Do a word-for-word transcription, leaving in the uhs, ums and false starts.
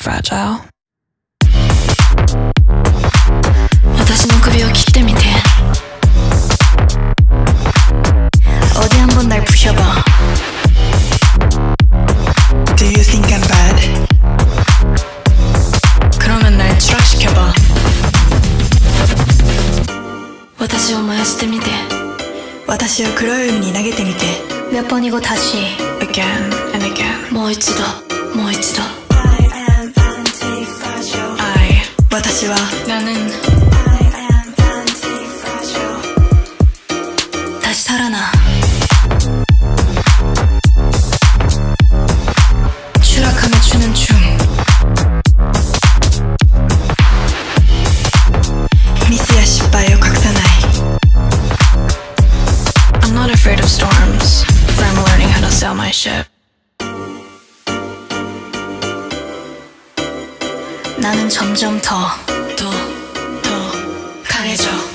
fragile. 私の首を切ってみて 어디 한번 날 부셔봐. Do you think I'm bad? 그러면 날 추락시켜봐. 私を燃やしてみて私を黒い海に投げてみて 몇 번이고 다시 Again and again もう一度もう一度 I am anti-fragile I 私は 나는 I am anti-fragile 다시 살아나. 추락하며 추는 춤. 미스야 실패를 隠さない I'm not afraid of storms from learning how to sail my ship. 나는 점점 더, 더, 더 강해져.